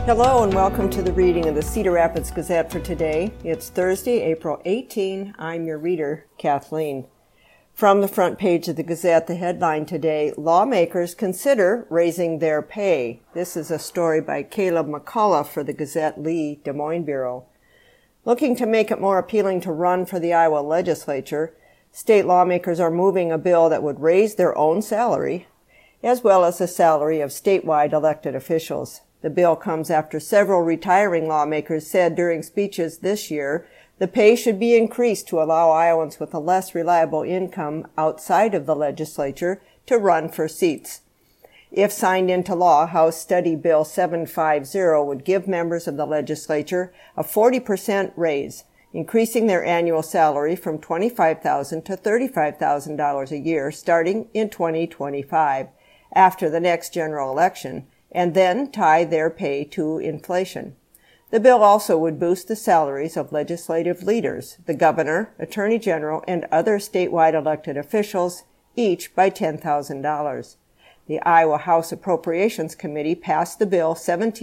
Hello and welcome to the reading of the Cedar Rapids Gazette for today. It's Thursday, April 18. I'm your reader, Kathleen. From the front page of the Gazette, the headline today, Lawmakers Consider Raising Their Pay. This is a story by Caleb McCullough for the Gazette-Lee Des Moines Bureau. Looking to make it more appealing to run for the Iowa legislature, state lawmakers are moving a bill that would raise their own salary, as well as the salary of statewide elected officials. The bill comes after several retiring lawmakers said during speeches this year the pay should be increased to allow Iowans with a less reliable income outside of the legislature to run for seats. If signed into law, House Study Bill 750 would give members of the legislature a 40% raise, increasing their annual salary from $25,000 to $35,000 a year starting in 2025, after the next general election, and then tie their pay to inflation. The bill also would boost the salaries of legislative leaders, the governor, attorney general, and other statewide elected officials, each by $10,000. The Iowa House Appropriations Committee passed the bill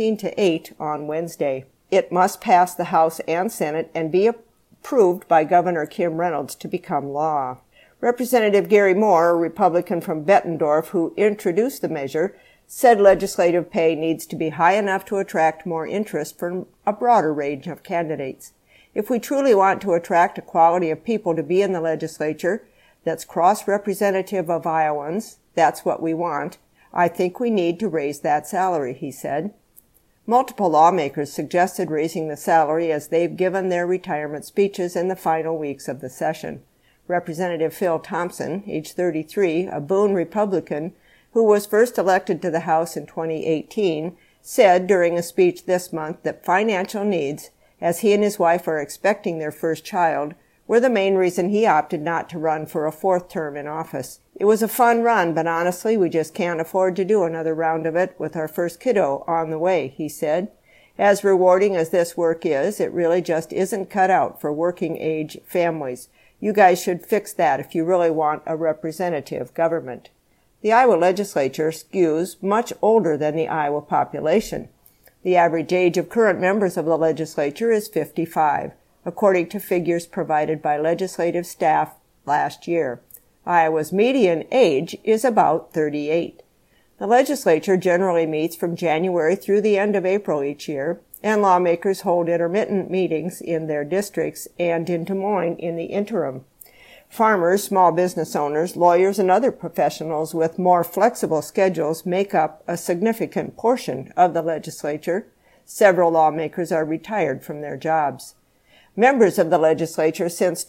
17-8 on Wednesday. It must pass the House and Senate and be approved by Governor Kim Reynolds to become law. Representative Gary Moore, a Republican from Bettendorf who introduced the measure, said legislative pay needs to be high enough to attract more interest from a broader range of candidates. If we truly want to attract a quality of people to be in the legislature that's cross-representative of Iowans, that's what we want, I think we need to raise that salary, he said. Multiple lawmakers suggested raising the salary as they've given their retirement speeches in the final weeks of the session. Representative Phil Thompson, age 33, a Boone Republican, who was first elected to the House in 2018, said during a speech this month that financial needs, as he and his wife are expecting their first child, were the main reason he opted not to run for a fourth term in office. It was a fun run, but honestly, we just can't afford to do another round of it with our first kiddo on the way, he said. As rewarding as this work is, it really just isn't cut out for working-age families. You guys should fix that if you really want a representative government. The Iowa legislature skews much older than the Iowa population. The average age of current members of the legislature is 55, according to figures provided by legislative staff last year. Iowa's median age is about 38. The legislature generally meets from January through the end of April each year, and lawmakers hold intermittent meetings in their districts and in Des Moines in the interim. Farmers, small business owners, lawyers, and other professionals with more flexible schedules make up a significant portion of the legislature. Several lawmakers are retired from their jobs. Members of the legislature since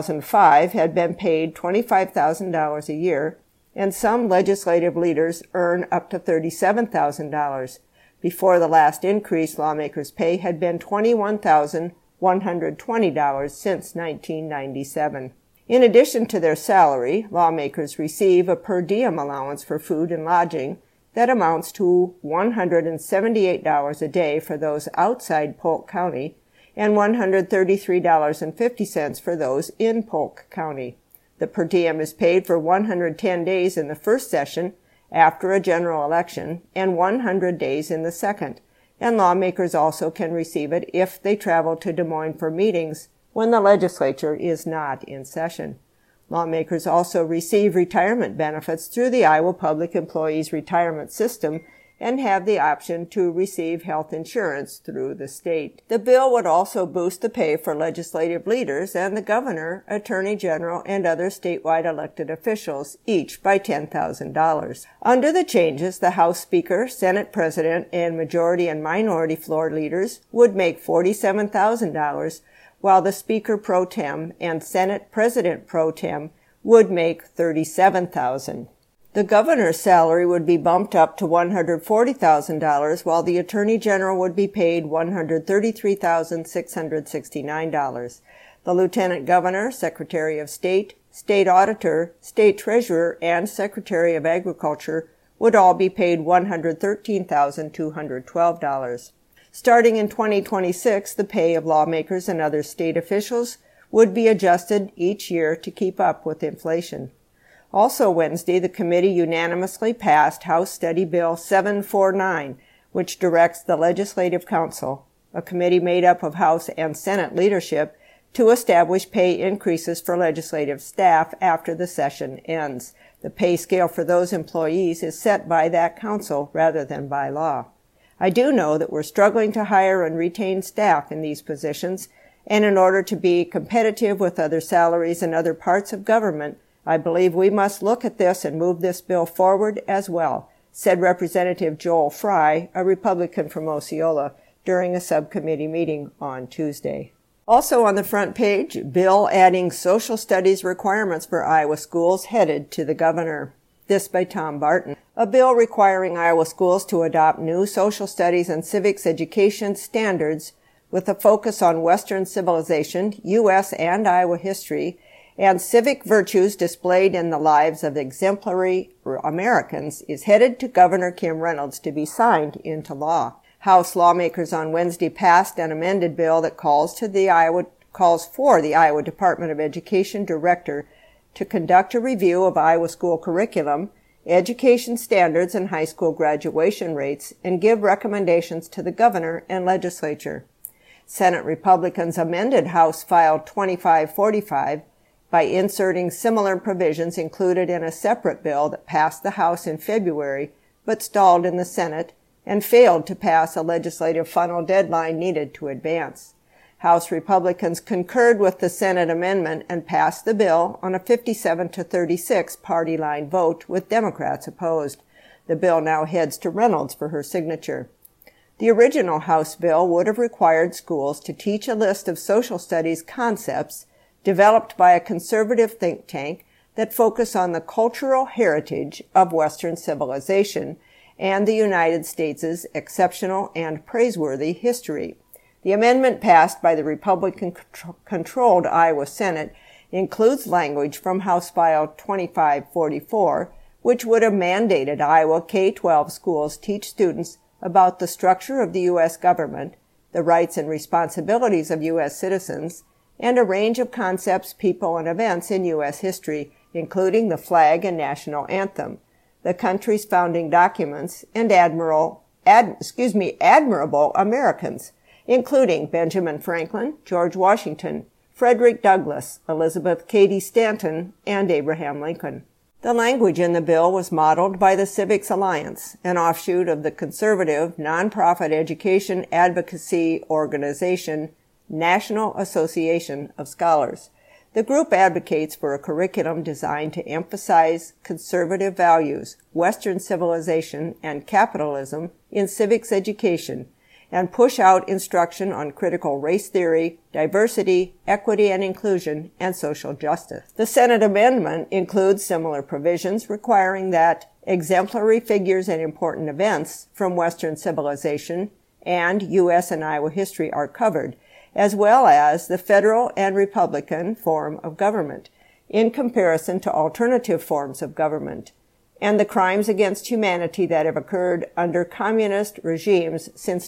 2005 had been paid $25,000 a year, and some legislative leaders earn up to $37,000. Before the last increase, lawmakers' pay had been $21,120 since 1997. In addition to their salary, lawmakers receive a per diem allowance for food and lodging that amounts to $178 a day for those outside Polk County and $133.50 for those in Polk County. The per diem is paid for 110 days in the first session after a general election and 100 days in the second, and lawmakers also can receive it if they travel to Des Moines for meetings when the legislature is not in session. Lawmakers also receive retirement benefits through the Iowa Public Employees Retirement System and have the option to receive health insurance through the state. The bill would also boost the pay for legislative leaders and the governor, attorney general, and other statewide elected officials, each by $10,000. Under the changes, the House Speaker, Senate President, and majority and minority floor leaders would make $47,000, while the Speaker pro tem and Senate President pro tem would make $37,000. The governor's salary would be bumped up to $140,000, while the Attorney General would be paid $133,669. The Lieutenant Governor, Secretary of State, State Auditor, State Treasurer, and Secretary of Agriculture would all be paid $113,212. Starting in 2026, the pay of lawmakers and other state officials would be adjusted each year to keep up with inflation. Also Wednesday, the committee unanimously passed House Study Bill 749, which directs the Legislative Council, a committee made up of House and Senate leadership, to establish pay increases for legislative staff after the session ends. The pay scale for those employees is set by that council rather than by law. I do know that we're struggling to hire and retain staff in these positions, and in order to be competitive with other salaries in other parts of government, I believe we must look at this and move this bill forward as well, said Representative Joel Fry, a Republican from Osceola, during a subcommittee meeting on Tuesday. Also on the front page, bill adding social studies requirements for Iowa schools headed to the governor. This by Tom Barton. A bill requiring Iowa schools to adopt new social studies and civics education standards with a focus on Western civilization, U.S. and Iowa history, and civic virtues displayed in the lives of exemplary Americans is headed to Governor Kim Reynolds to be signed into law. House lawmakers on Wednesday passed an amended bill that calls for the Iowa Department of Education director to conduct a review of Iowa school curriculum, education standards, and high school graduation rates, and give recommendations to the governor and legislature. Senate Republicans amended House File 2545 by inserting similar provisions included in a separate bill that passed the House in February but stalled in the Senate and failed to pass a legislative final deadline needed to advance. House Republicans concurred with the Senate amendment and passed the bill on a 57-36 party line vote, with Democrats opposed. The bill now heads to Reynolds for her signature. The original House bill would have required schools to teach a list of social studies concepts developed by a conservative think tank that focus on the cultural heritage of Western civilization and the United States' exceptional and praiseworthy history. The amendment passed by the Republican-controlled Iowa Senate includes language from House File 2544, which would have mandated Iowa K-12 schools teach students about the structure of the U.S. government, the rights and responsibilities of U.S. citizens, and a range of concepts, people, and events in U.S. history, including the flag and national anthem, the country's founding documents, and admirable Americans, including Benjamin Franklin, George Washington, Frederick Douglass, Elizabeth Cady Stanton, and Abraham Lincoln. The language in the bill was modeled by the Civics Alliance, an offshoot of the conservative nonprofit education advocacy organization National Association of Scholars. The group advocates for a curriculum designed to emphasize conservative values, Western civilization, and capitalism in civics education, and push out instruction on critical race theory, diversity, equity and inclusion, and social justice. The Senate amendment includes similar provisions requiring that exemplary figures and important events from Western civilization and U.S. and Iowa history are covered, as well as the federal and Republican form of government, in comparison to alternative forms of government, and the crimes against humanity that have occurred under communist regimes since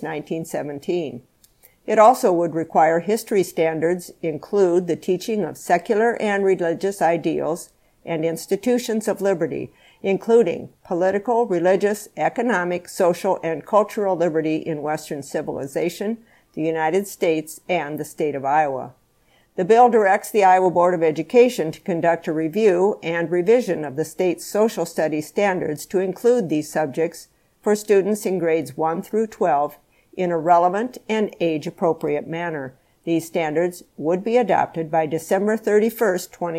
1917. It also would require history standards include the teaching of secular and religious ideals and institutions of liberty, including political, religious, economic, social, and cultural liberty in Western civilization, the United States, and the state of Iowa. The bill directs the Iowa Board of Education to conduct a review and revision of the state's social studies standards to include these subjects for students in grades 1 through 12 in a relevant and age-appropriate manner. These standards would be adopted by December 31,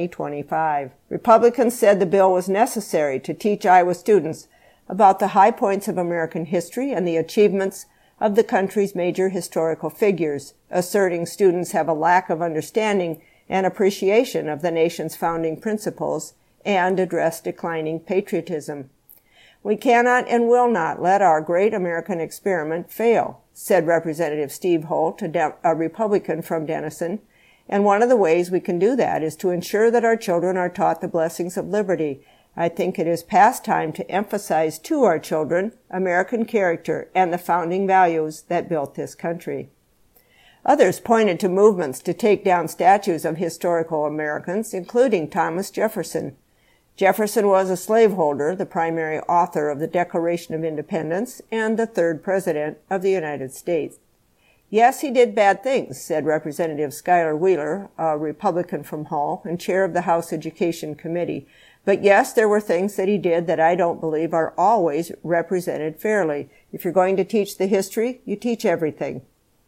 2025. Republicans said the bill was necessary to teach Iowa students about the high points of American history and the achievements of the country's major historical figures, asserting students have a lack of understanding and appreciation of the nation's founding principles and address declining patriotism. We cannot and will not let our great American experiment fail, said Representative Steve Holt, a Republican from Denison, and one of the ways we can do that is to ensure that our children are taught the blessings of liberty. I think it is past time to emphasize to our children American character and the founding values that built this country. Others pointed to movements to take down statues of historical Americans, including Thomas Jefferson. Jefferson was a slaveholder, the primary author of the Declaration of Independence, and the third president of the United States. Yes, he did bad things, said Representative Schuyler Wheeler, a Republican from Hull and chair of the House Education Committee. But yes, there were things that he did that I don't believe are always represented fairly. If you're going to teach the history, you teach everything.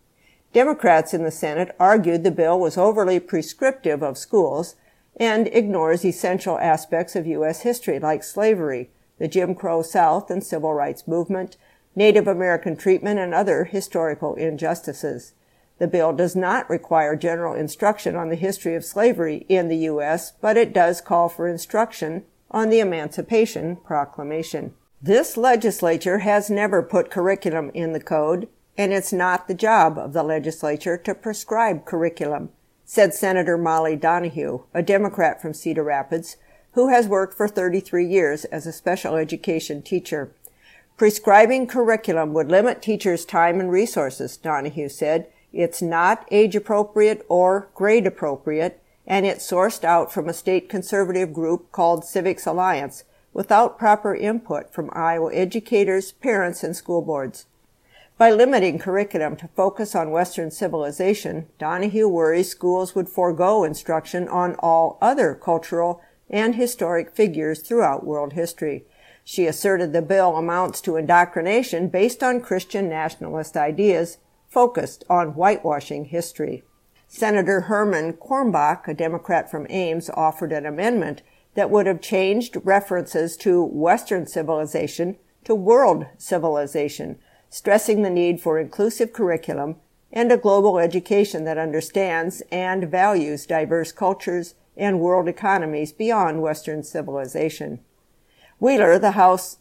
Democrats in the Senate argued the bill was overly prescriptive of schools and ignores essential aspects of U.S. history like slavery, the Jim Crow South and Civil Rights Movement, Native American treatment, and other historical injustices. The bill does not require general instruction on the history of slavery in the U.S., but it does call for instruction on the Emancipation Proclamation. This legislature has never put curriculum in the code, and it's not the job of the legislature to prescribe curriculum, said Senator Molly Donahue, a Democrat from Cedar Rapids, who has worked for 33 years as a special education teacher. Prescribing curriculum would limit teachers' time and resources, Donahue said. It's not age-appropriate or grade-appropriate, and it's sourced out from a state conservative group called Civics Alliance, without proper input from Iowa educators, parents, and school boards. By limiting curriculum to focus on Western civilization, Donahue worries schools would forego instruction on all other cultural and historic figures throughout world history. She asserted the bill amounts to indoctrination based on Christian nationalist ideas focused on whitewashing history. Senator Herman Kornbach, a Democrat from Ames, offered an amendment that would have changed references to Western civilization to world civilization, stressing the need for inclusive curriculum and a global education that understands and values diverse cultures and world economies beyond Western civilization. Wheeler, the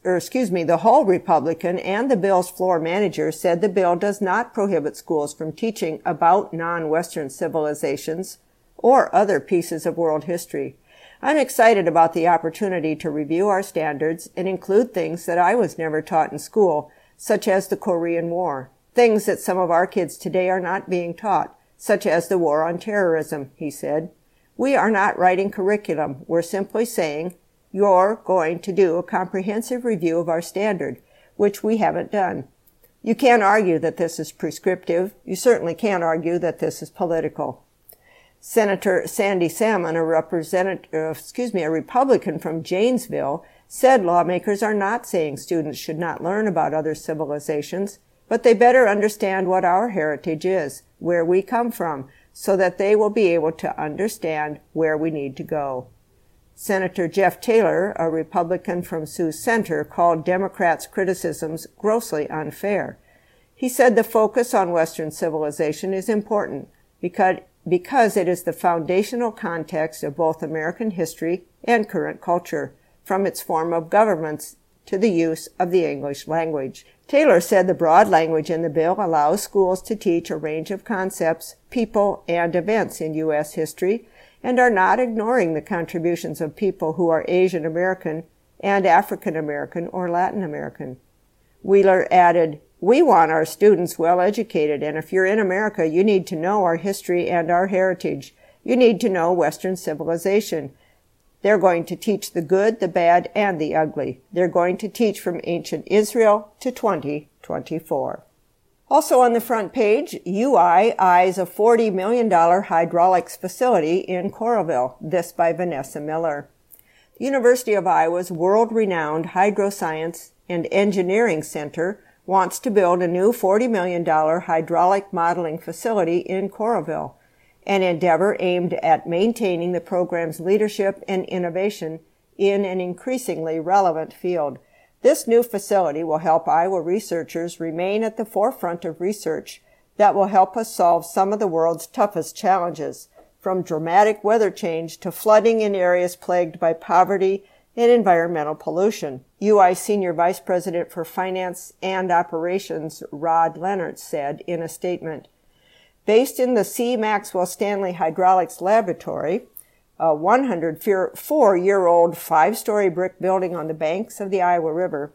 Hull Republican and the bill's floor manager, said the bill does not prohibit schools from teaching about non-Western civilizations or other pieces of world history. I'm excited about the opportunity to review our standards and include things that I was never taught in school, such as the Korean War, things that some of our kids today are not being taught, such as the war on terrorism, he said. We are not writing curriculum. We're simply saying, you're going to do a comprehensive review of our standard, which we haven't done. You can't argue that this is prescriptive. You certainly can't argue that this is political. Senator Sandy Salmon, a Republican from Janesville, said lawmakers are not saying students should not learn about other civilizations, but they better understand what our heritage is, where we come from, so that they will be able to understand where we need to go. Senator Jeff Taylor, a Republican from Sioux Center, called Democrats' criticisms grossly unfair. He said the focus on Western civilization is important because it is the foundational context of both American history and current culture, from its form of governments to the use of the English language. Taylor said the broad language in the bill allows schools to teach a range of concepts, people, and events in U.S. history, and are not ignoring the contributions of people who are Asian American and African American or Latin American. Wheeler added, "We want our students well educated, and if you're in America, you need to know our history and our heritage. You need to know Western civilization. They're going to teach the good, the bad, and the ugly. They're going to teach from ancient Israel to 2024. Also on the front page, UI eyes a $40 million hydraulics facility in Coralville. This by Vanessa Miller. The University of Iowa's world-renowned Hydroscience and Engineering Center wants to build a new $40 million hydraulic modeling facility in Coralville, an endeavor aimed at maintaining the program's leadership and innovation in an increasingly relevant field. This new facility will help Iowa researchers remain at the forefront of research that will help us solve some of the world's toughest challenges, from dramatic weather change to flooding in areas plagued by poverty and environmental pollution. UI Senior Vice President for Finance and Operations Rod Leonard said in a statement, "Based in the C. Maxwell Stanley Hydraulics Laboratory, a 104-year-old 5-story brick building on the banks of the Iowa River,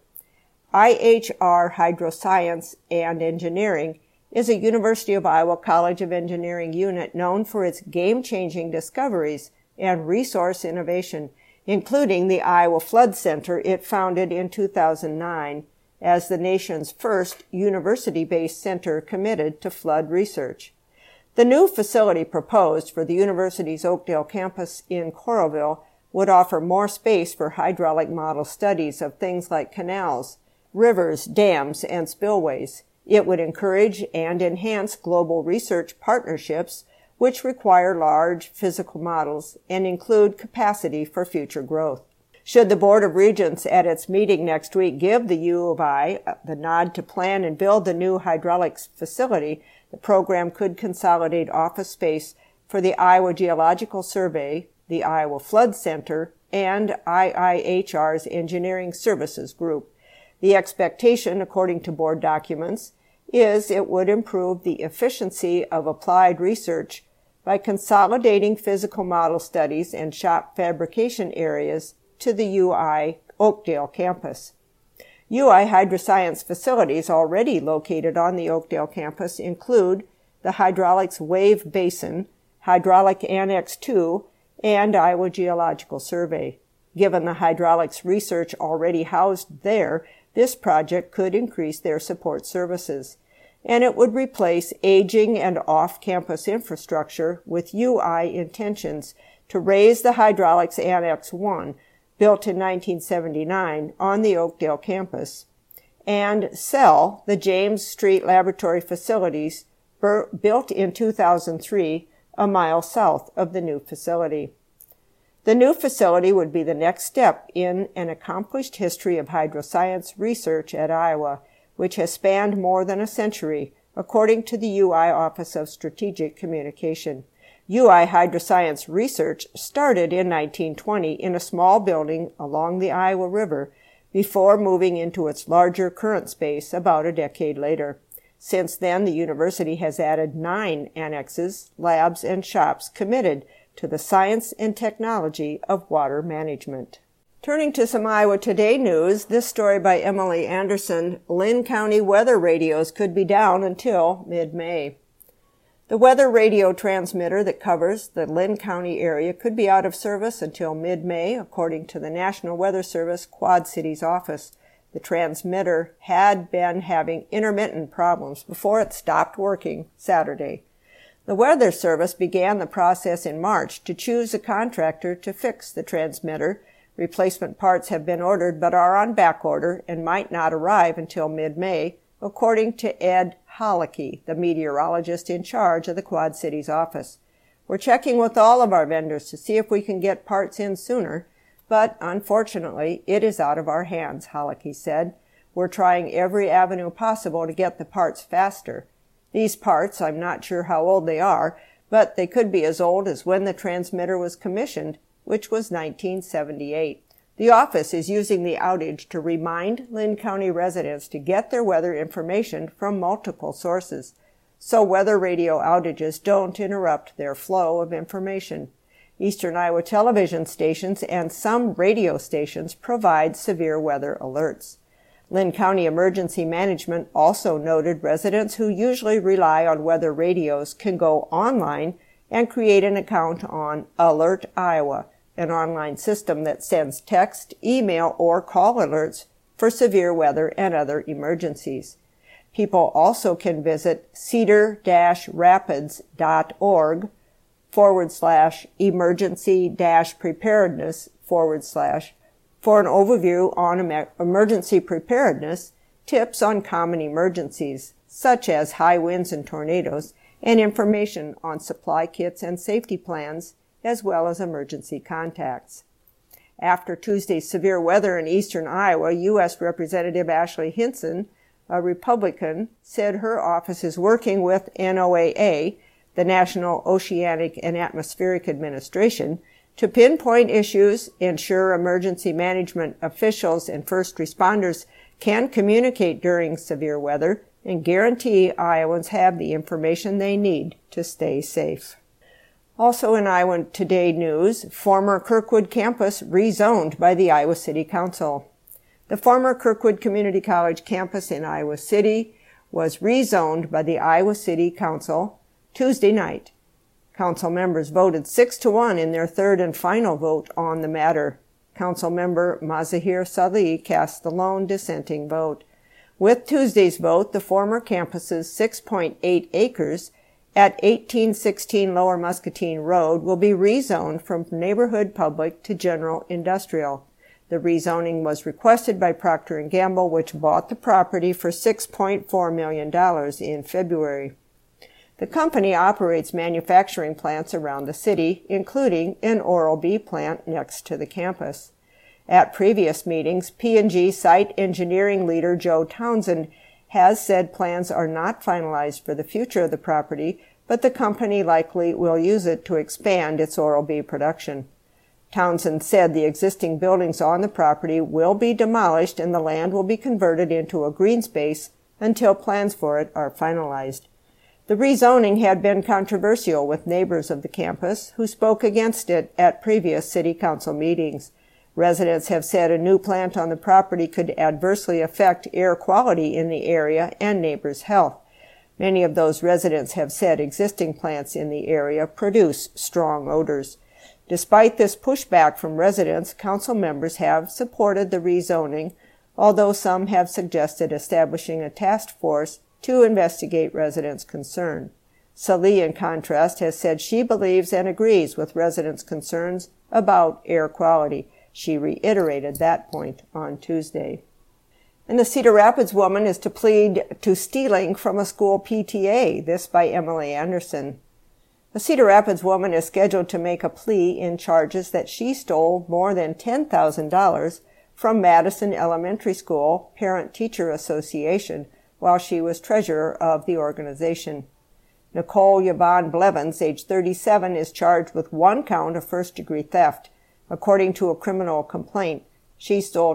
IHR Hydroscience and Engineering is a University of Iowa College of Engineering unit known for its game-changing discoveries and resource innovation. including the Iowa Flood Center it founded in 2009 as the nation's first university-based center committed to flood research. The new facility proposed for the university's Oakdale campus in Coralville would offer more space for hydraulic model studies of things like canals, rivers, dams, and spillways. It would encourage and enhance global research partnerships, which require large physical models and include capacity for future growth. Should the Board of Regents at its meeting next week give the U of I the nod to plan and build the new hydraulics facility, the program could consolidate office space for the Iowa Geological Survey, the Iowa Flood Center, and IIHR's Engineering Services Group. The expectation, according to board documents, is it would improve the efficiency of applied research by consolidating physical model studies and shop fabrication areas to the UI Oakdale campus. UI Hydroscience facilities already located on the Oakdale campus include the Hydraulics Wave Basin, Hydraulic Annex 2, and Iowa Geological Survey. Given the hydraulics research already housed there, this project could increase their support services, and it would replace aging and off-campus infrastructure with UI intentions to raise the Hydraulics Annex 1, built in 1979 on the Oakdale campus, and sell the James Street Laboratory facilities built in 2003 a mile south of the new facility. The new facility would be the next step in an accomplished history of hydroscience research at Iowa, which has spanned more than a century, according to the UI Office of Strategic Communication. UI Hydroscience research started in 1920 in a small building along the Iowa River before moving into its larger current space about a decade later. Since then, the university has added 9 annexes, labs, and shops committed to the science and technology of water management. Turning to some Iowa Today news, this story by Emily Anderson, Linn County weather radios could be down until mid-May. The weather radio transmitter that covers the Linn County area could be out of service until mid-May, according to the National Weather Service Quad Cities office. The transmitter had been having intermittent problems before it stopped working Saturday. The Weather Service began the process in March to choose a contractor to fix the transmitter. Replacement parts have been ordered but are on back order and might not arrive until mid-May, according to Ed Holicky, the meteorologist in charge of the Quad Cities office. We're checking with all of our vendors to see if we can get parts in sooner, but unfortunately, it is out of our hands, Holicky said. We're trying every avenue possible to get the parts faster. These parts, I'm not sure how old they are, but they could be as old as when the transmitter was commissioned, which was 1978. The office is using the outage to remind Linn County residents to get their weather information from multiple sources, so weather radio outages don't interrupt their flow of information. Eastern Iowa television stations and some radio stations provide severe weather alerts. Linn County Emergency Management also noted residents who usually rely on weather radios can go online and create an account on Alert Iowa, an online system that sends text, email, or call alerts for severe weather and other emergencies. People also can visit cedar-rapids.org/emergency-preparedness/ for an overview on emergency preparedness, tips on common emergencies, such as high winds and tornadoes, and information on supply kits and safety plans, as well as emergency contacts. After Tuesday's severe weather in eastern Iowa, U.S. Representative Ashley Hinson, a Republican, said her office is working with NOAA, the National Oceanic and Atmospheric Administration, to pinpoint issues, ensure emergency management officials and first responders can communicate during severe weather, and guarantee Iowans have the information they need to stay safe. Also in Iowa Today news, former Kirkwood campus rezoned by the Iowa City Council. The former Kirkwood Community College campus in Iowa City was rezoned by the Iowa City Council Tuesday night. Council members voted 6-1 in their third and final vote on the matter. Councilmember Mazahir Salih cast the lone dissenting vote. With Tuesday's vote, the former campus's 6.8 acres at 1816 Lower Muscatine Road will be rezoned from neighborhood public to general industrial. The rezoning was requested by Procter & Gamble, which bought the property for $6.4 million in February. The company operates manufacturing plants around the city, including an Oral-B plant next to the campus. At previous meetings, P&G site engineering leader Joe Townsend has said plans are not finalized for the future of the property, but the company likely will use it to expand its Oral-B production. Townsend said the existing buildings on the property will be demolished and the land will be converted into a green space until plans for it are finalized. The rezoning had been controversial with neighbors of the campus who spoke against it at previous city council meetings. Residents have said a new plant on the property could adversely affect air quality in the area and neighbors' health. Many of those residents have said existing plants in the area produce strong odors. Despite this pushback from residents, council members have supported the rezoning, although some have suggested establishing a task force to investigate residents' concern. Salih, in contrast, has said she believes and agrees with residents' concerns about air quality. She reiterated that point on Tuesday. And the Cedar Rapids woman is to plead to stealing from a school PTA, this by Emily Anderson. The Cedar Rapids woman is scheduled to make a plea in charges that she stole more than $10,000 from Madison Elementary School Parent-Teacher Association while she was treasurer of the organization. Nicole Yvonne Blevins, age 37, is charged with one count of first-degree theft. According to a criminal complaint, she stole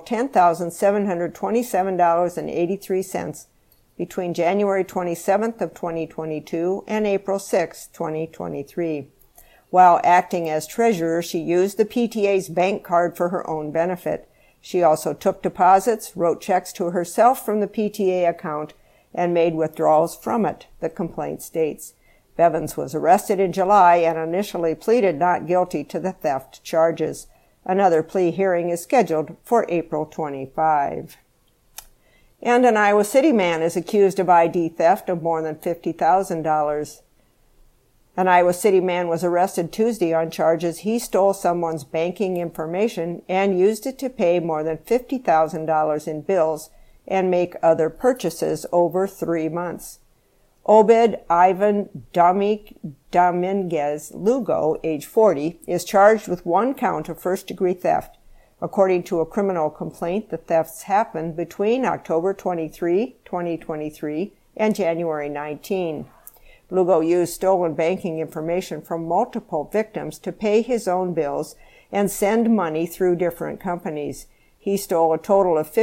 $10,727.83 between January 27th of 2022 and April 6, 2023. While acting as treasurer, she used the PTA's bank card for her own benefit. She also took deposits, wrote checks to herself from the PTA account, and made withdrawals from it, the complaint states. Bevins was arrested in July and initially pleaded not guilty to the theft charges. Another plea hearing is scheduled for April 25. And an Iowa City man is accused of ID theft of more than $50,000. An Iowa City man was arrested Tuesday on charges he stole someone's banking information and used it to pay more than $50,000 in bills and make other purchases over 3 months. Obed Ivan Dominguez Lugo, age 40, is charged with one count of first-degree theft. According to a criminal complaint, the thefts happened between October 23, 2023, and January 19. Lugo used stolen banking information from multiple victims to pay his own bills and send money through different companies. He stole a total of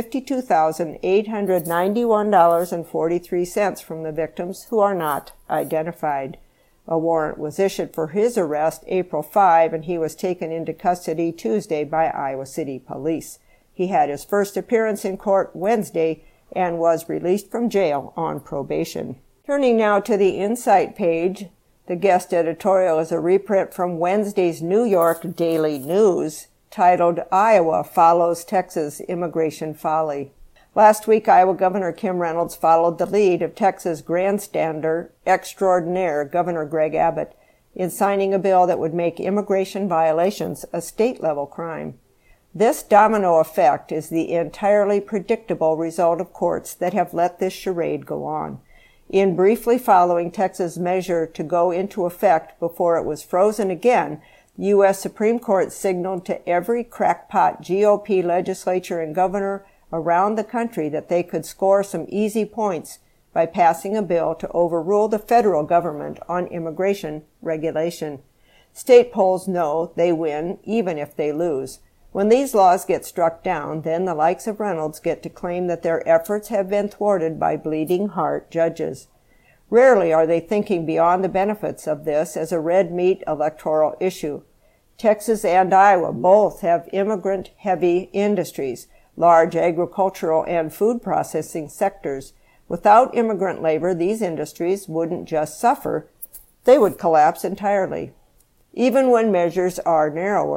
$52,891.43 from the victims who are not identified. A warrant was issued for his arrest April 5, and he was taken into custody Tuesday by Iowa City Police. He had his first appearance in court Wednesday and was released from jail on probation. Turning now to the Insight page, the guest editorial is a reprint from Wednesday's New York Daily News, titled Iowa Follows Texas Immigration Folly. Last week, Iowa Governor Kim Reynolds followed the lead of Texas grandstander extraordinaire Governor Greg Abbott in signing a bill that would make immigration violations a state-level crime. This domino effect is the entirely predictable result of courts that have let this charade go on. In briefly following Texas' measure to go into effect before it was frozen again, the U.S. Supreme Court signaled to every crackpot GOP legislature and governor around the country that they could score some easy points by passing a bill to overrule the federal government on immigration regulation. State polls know they win even if they lose. When these laws get struck down, then the likes of Reynolds get to claim that their efforts have been thwarted by bleeding heart judges. Rarely are they thinking beyond the benefits of this as a red meat electoral issue. Texas and Iowa both have immigrant-heavy industries, large agricultural and food processing sectors. Without immigrant labor, these industries wouldn't just suffer, they would collapse entirely. Even when measures are narrower,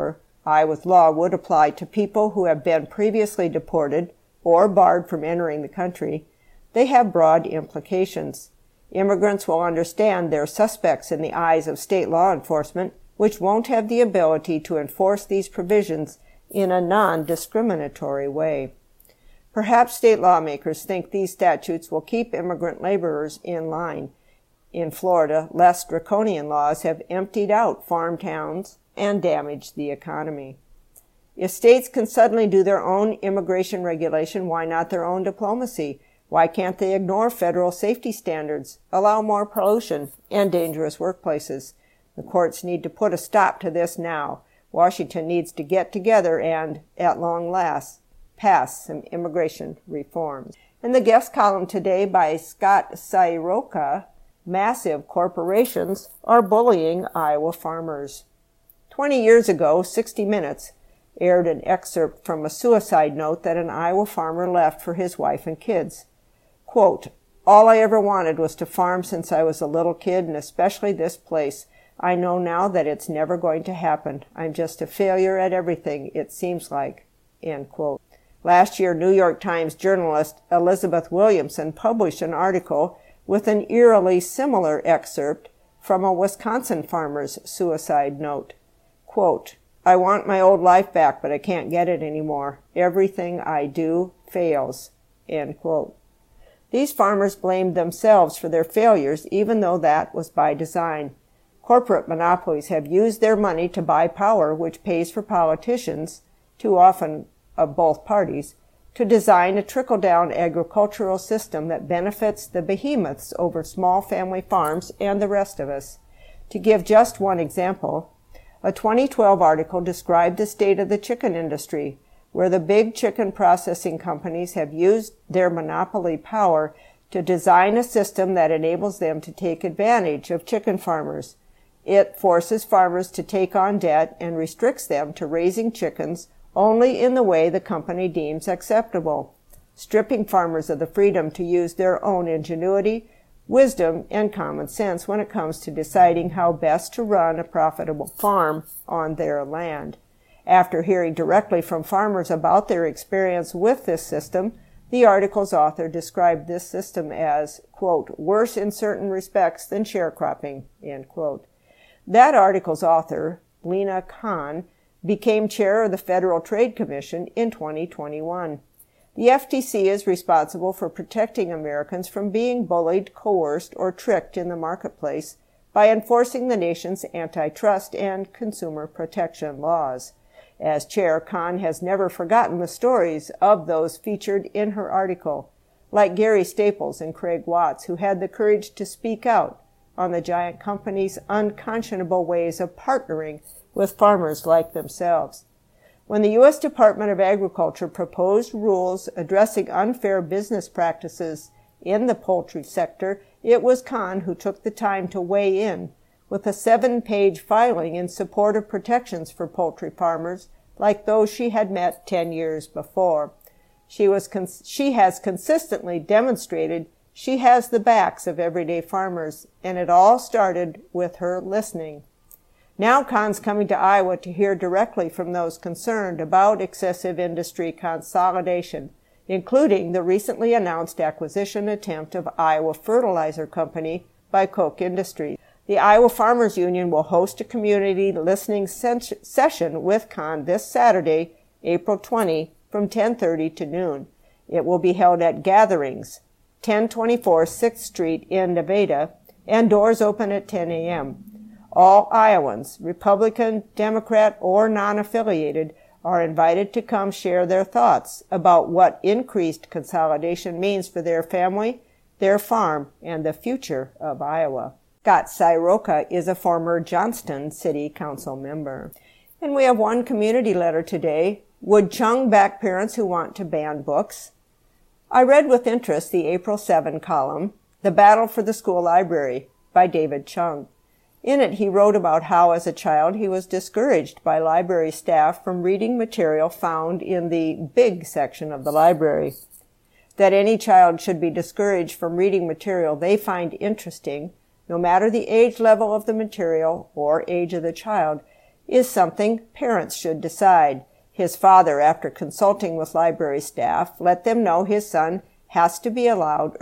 Iowa's law would apply to people who have been previously deported or barred from entering the country, they have broad implications. Immigrants will understand they're suspects in the eyes of state law enforcement, which won't have the ability to enforce these provisions in a non-discriminatory way. Perhaps state lawmakers think these statutes will keep immigrant laborers in line. In Florida, less draconian laws have emptied out farm towns and damaged the economy. If states can suddenly do their own immigration regulation, why not their own diplomacy? Why can't they ignore federal safety standards, allow more pollution, and dangerous workplaces? The courts need to put a stop to this now. Washington needs to get together and, at long last, pass some immigration reforms. In the guest column today by Scott Sieroka, massive corporations are bullying Iowa farmers. 20 years ago, 60 Minutes aired an excerpt from a suicide note that an Iowa farmer left for his wife and kids. Quote, "All I ever wanted was to farm since I was a little kid, and especially this place. I know now that it's never going to happen. I'm just a failure at everything, it seems like." End quote. Last year, New York Times journalist Elizabeth Williamson published an article with an eerily similar excerpt from a Wisconsin farmer's suicide note. Quote, "I want my old life back, but I can't get it anymore. Everything I do fails." End quote. These farmers blamed themselves for their failures, even though that was by design. Corporate monopolies have used their money to buy power, which pays for politicians, too often of both parties, to design a trickle-down agricultural system that benefits the behemoths over small family farms and the rest of us. To give just one example, a 2012 article described the state of the chicken industry, where the big chicken processing companies have used their monopoly power to design a system that enables them to take advantage of chicken farmers. It forces farmers to take on debt and restricts them to raising chickens only in the way the company deems acceptable, stripping farmers of the freedom to use their own ingenuity, wisdom, and common sense when it comes to deciding how best to run a profitable farm on their land. After hearing directly from farmers about their experience with this system, the article's author described this system as, quote, "worse in certain respects than sharecropping," end quote. That article's author, Lina Khan, became chair of the Federal Trade Commission in 2021. The FTC is responsible for protecting Americans from being bullied, coerced, or tricked in the marketplace by enforcing the nation's antitrust and consumer protection laws. As chair, Khan has never forgotten the stories of those featured in her article, like Gary Staples and Craig Watts, who had the courage to speak out on the giant companies' unconscionable ways of partnering with farmers like themselves. When the U.S. Department of Agriculture proposed rules addressing unfair business practices in the poultry sector, it was Khan who took the time to weigh in with a 7-page filing in support of protections for poultry farmers like those she had met 10 years before. She has consistently demonstrated she has the backs of everyday farmers, and it all started with her listening. Now Khan's coming to Iowa to hear directly from those concerned about excessive industry consolidation, including the recently announced acquisition attempt of Iowa Fertilizer Company by Koch Industries. The Iowa Farmers Union will host a community listening session with Khan this Saturday, April 20, from 10:30 to noon. It will be held at Gatherings, 1024 6th Street in Nevada, and doors open at 10 a.m. All Iowans, Republican, Democrat, or non-affiliated, are invited to come share their thoughts about what increased consolidation means for their family, their farm, and the future of Iowa. Scott Sieroka is a former Johnston City Council member. And we have one community letter today. Would Chung back parents who want to ban books? I read with interest the April 7 column, The Battle for the School Library, by David Chung. In it, he wrote about how, as a child, he was discouraged by library staff from reading material found in the big section of the library. That any child should be discouraged from reading material they find interesting, no matter the age level of the material or age of the child, is something parents should decide. His father, after consulting with library staff, let them know his son was to be allowed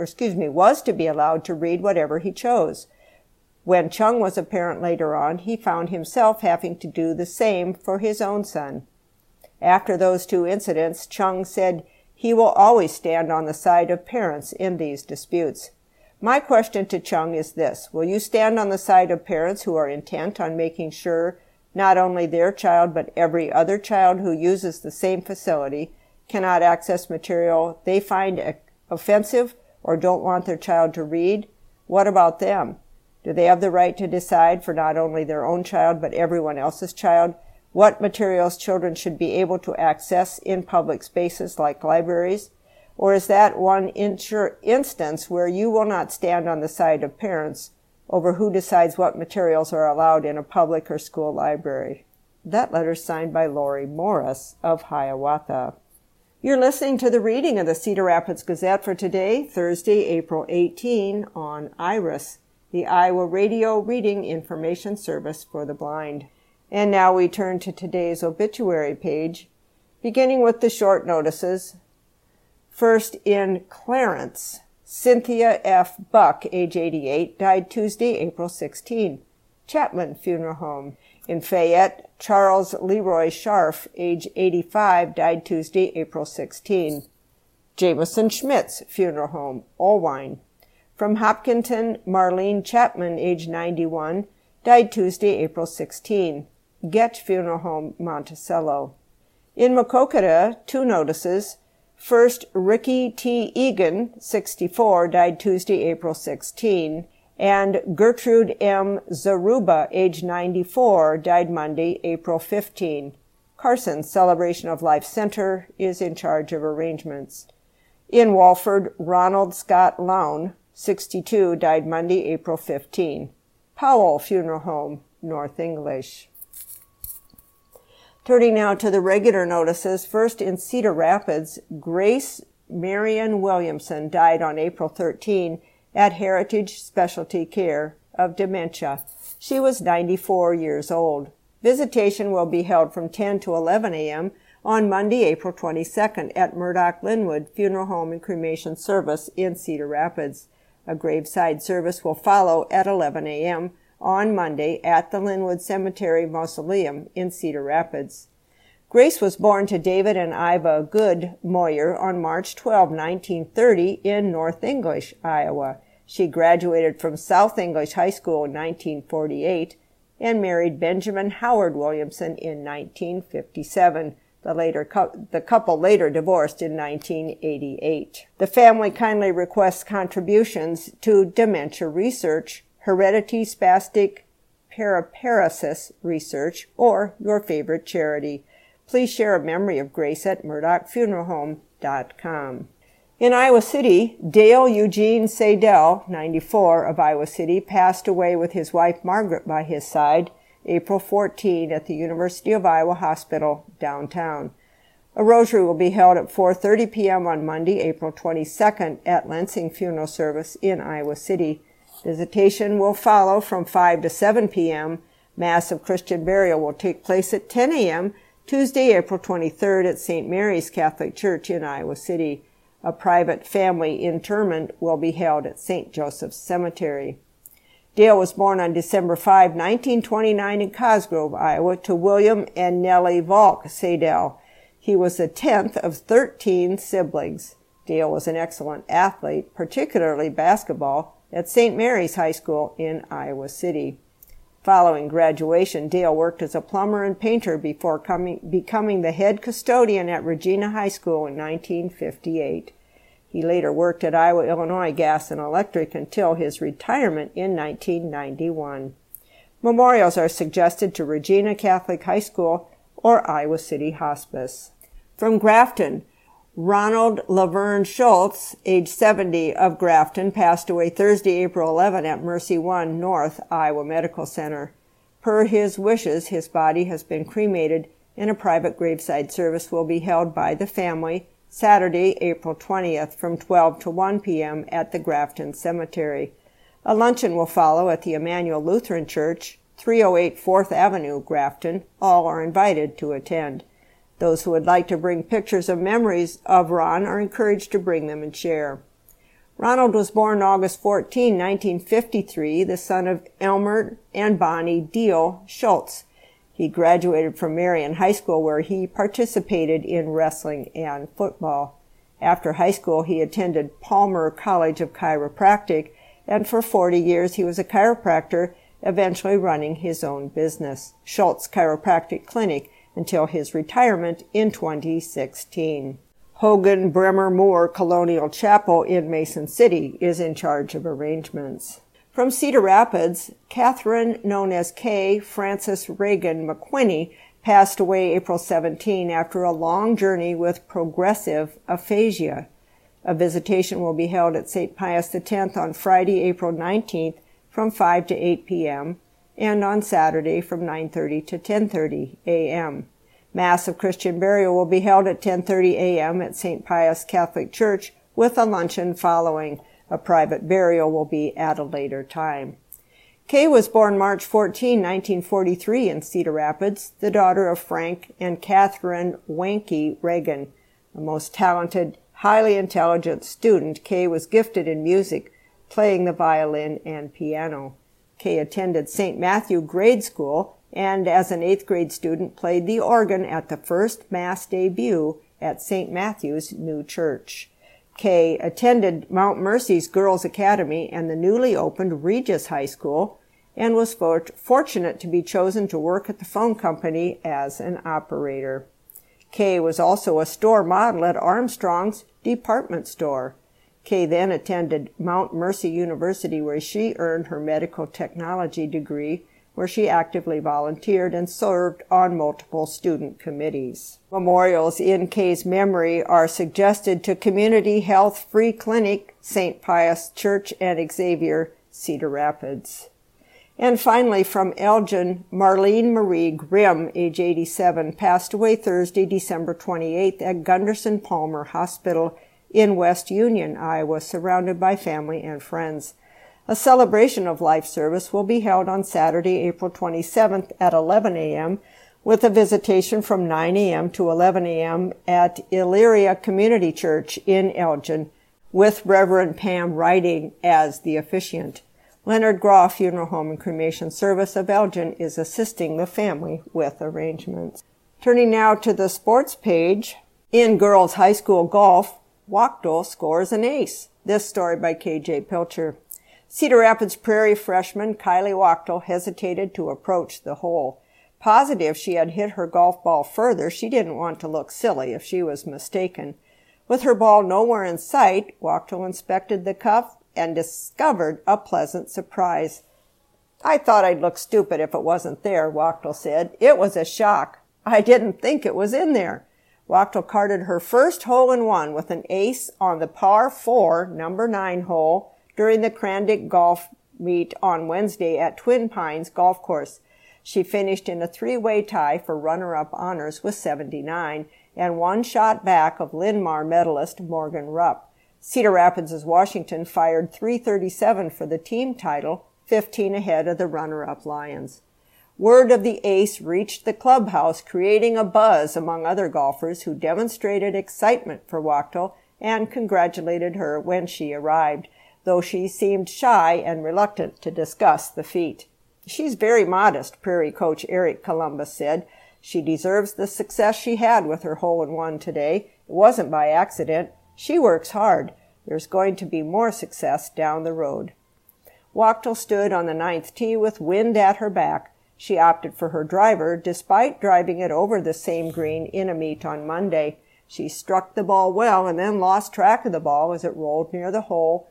to read whatever he chose. When Chung was a parent later on, he found himself having to do the same for his own son. After those two incidents, Chung said he will always stand on the side of parents in these disputes. My question to Chung is this: will you stand on the side of parents who are intent on making sure not only their child but every other child who uses the same facility cannot access material they find offensive or don't want their child to read? What about them? Do they have the right to decide for not only their own child but everyone else's child what materials children should be able to access in public spaces like libraries? Or is that one instance where you will not stand on the side of parents over who decides what materials are allowed in a public or school library? That letter's signed by Lori Morris of Hiawatha. You're listening to the reading of the Cedar Rapids Gazette for today, Thursday, April 18, on IRIS, the Iowa Radio Reading Information Service for the Blind. And now we turn to today's obituary page, beginning with the short notices. First, in Clarence, Cynthia F. Buck, age 88, died Tuesday, April 16. Chapman Funeral Home. In Fayette, Charles Leroy Scharf, age 85, died Tuesday, April 16. Jameson Schmitz Funeral Home, Olwine. From Hopkinton, Marlene Chapman, age 91, died Tuesday, April 16. Getch Funeral Home, Monticello. In Maquoketa, two notices. First, Ricky T. Egan, 64, died Tuesday, April 16, and Gertrude M. Zaruba, age 94, died Monday, April 15. Carson Celebration of Life Center is in charge of arrangements. In Walford, Ronald Scott Lown, 62, died Monday, April 15. Powell Funeral Home, North English. Turning now to the regular notices, first in Cedar Rapids, Grace Marion Williamson died on April 13 at Heritage Specialty Care of dementia. She was 94 years old. Visitation will be held from 10 to 11 a.m. on Monday, April 22nd at Murdoch Linwood Funeral Home and Cremation Service in Cedar Rapids. A graveside service will follow at 11 a.m. on Monday at the Linwood Cemetery Mausoleum in Cedar Rapids. Grace was born to David and Iva Good Moyer on March 12, 1930 in North English, Iowa. She graduated from South English High School in 1948 and married Benjamin Howard Williamson in 1957. The couple later divorced in 1988. The family kindly requests contributions to dementia research, heredity spastic paraparesis research, or your favorite charity. Please share a memory of Grace at murdochfuneralhome.com. In Iowa City, Dale Eugene Seidel, 94, of Iowa City, passed away with his wife Margaret by his side April 14 at the University of Iowa Hospital downtown. A rosary will be held at 4:30 p.m. on Monday, April 22nd at Lansing Funeral Service in Iowa City. Visitation will follow from 5 to 7 p.m. Mass of Christian burial will take place at 10 a.m. Tuesday, April 23rd at St. Mary's Catholic Church in Iowa City. A private family interment will be held at St. Joseph's Cemetery. Dale was born on December 5, 1929 in Cosgrove, Iowa, to William and Nellie Volk Seidel. He was the 10th of 13 siblings. Dale was an excellent athlete, particularly basketball, at St. Mary's High School in Iowa City. Following graduation, Dale worked as a plumber and painter before becoming the head custodian at Regina High School in 1958. He later worked at Iowa-Illinois Gas and Electric until his retirement in 1991. Memorials are suggested to Regina Catholic High School or Iowa City Hospice. From Grafton, Ronald Laverne Schultz, age 70, of Grafton, passed away Thursday, April 11 at Mercy One North Iowa Medical Center. Per his wishes, his body has been cremated and a private graveside service will be held by the family Saturday, April 20th from 12 to 1 p.m. at the Grafton Cemetery. A luncheon will follow at the Emmanuel Lutheran Church 308 4th Avenue, Grafton. All are invited to attend. Those who would like to bring pictures of memories of Ron are encouraged to bring them and share. Ronald was born August 14, 1953, the son of Elmer and Bonnie Deal Schultz. He graduated from Marion High School, where he participated in wrestling and football. After high school, he attended Palmer College of Chiropractic, and for 40 years he was a chiropractor, eventually running his own business, Schultz Chiropractic Clinic, until his retirement in 2016. Hogan Bremer Moore Colonial Chapel in Mason City is in charge of arrangements. From Cedar Rapids, Catherine, known as Kay Frances Reagan McQuinney, passed away April 17 after a long journey with progressive aphasia. A visitation will be held at St. Pius X on Friday, April 19th from 5 to 8 p.m. and on Saturday from 9:30 to 10:30 a.m. Mass of Christian burial will be held at 10:30 a.m. at St. Pius Catholic Church with a luncheon following. A private burial will be at a later time. Kay was born March 14, 1943 in Cedar Rapids, the daughter of Frank and Catherine Wanke Reagan. A most talented, highly intelligent student, Kay was gifted in music, playing the violin and piano. Kay attended St. Matthew Grade School and as an 8th grade student played the organ at the first Mass debut at St. Matthew's New Church. Kay attended Mount Mercy's Girls Academy and the newly opened Regis High School and was fortunate to be chosen to work at the phone company as an operator. Kay was also a store model at Armstrong's department store. Kay then attended Mount Mercy University, where she earned her medical technology degree, where she actively volunteered and served on multiple student committees. Memorials in Kay's memory are suggested to Community Health Free Clinic, St. Pius Church and Xavier, Cedar Rapids. And finally, from Elgin, Marlene Marie Grimm, age 87, passed away Thursday, December 28th at Gunderson Palmer Hospital in West Union, Iowa, surrounded by family and friends. A celebration of life service will be held on Saturday, April 27th at 11 a.m., with a visitation from 9 a.m. to 11 a.m. at Illyria Community Church in Elgin, with Reverend Pam Riding as the officiant. Leonard Groff Funeral Home and Cremation Service of Elgin is assisting the family with arrangements. Turning now to the sports page, in girls high school golf, Wachtel scores an ace. This story by K.J. Pilcher. Cedar Rapids Prairie freshman Kylie Wachtel hesitated to approach the hole. Positive she had hit her golf ball further, she didn't want to look silly if she was mistaken. With her ball nowhere in sight, Wachtel inspected the cuff and discovered a pleasant surprise. "I thought I'd look stupid if it wasn't there," Wachtel said. "It was a shock. I didn't think it was in there." Wachtel carded her first hole-in-one with an ace on the par 4, number 9 hole during the Crandick Golf Meet on Wednesday at Twin Pines Golf Course. She finished in a 3-way tie for runner-up honors with 79 and one shot back of Linn-Mar medalist Morgan Rupp. Cedar Rapids' Washington fired .337 for the team title, 15 ahead of the runner-up Lions. Word of the ace reached the clubhouse, creating a buzz among other golfers who demonstrated excitement for Wachtel and congratulated her when she arrived, though she seemed shy and reluctant to discuss the feat. "She's very modest," Prairie coach Eric Columbus said. "She deserves the success she had with her hole-in-one today. It wasn't by accident. She works hard. There's going to be more success down the road." Wachtel stood on the 9th tee with wind at her back. She opted for her driver, despite driving it over the same green in a meet on Monday. She struck the ball well and then lost track of the ball as it rolled near the hole,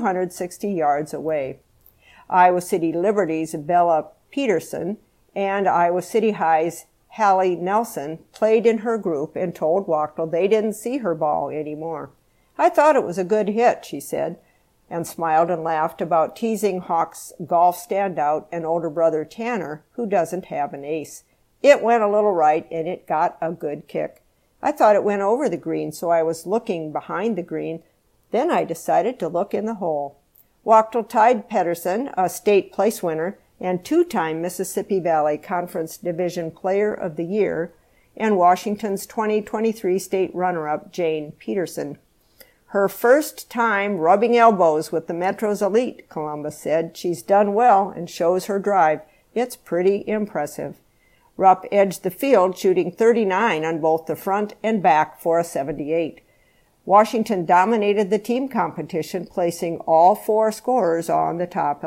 260 yards away. Iowa City Liberty's Bella Peterson and Iowa City High's Hallie Nelson played in her group and told Wachtel they didn't see her ball anymore. "I thought it was a good hit," she said, and smiled and laughed about teasing Hawks golf standout and older brother Tanner, who doesn't have an ace. "It went a little right, and it got a good kick. I thought it went over the green, so I was looking behind the green. Then I decided to look in the hole." Wachtel tied Pedersen, a state place winner, and two-time Mississippi Valley Conference Division Player of the Year, and Washington's 2023 state runner-up Jane Peterson. Her first time rubbing elbows with the Metro's elite, Columbus said. She's done well and shows her drive. It's pretty impressive. Rupp edged the field, shooting 39 on both the front and back for a 78. Washington dominated the team competition, placing all four scorers on the top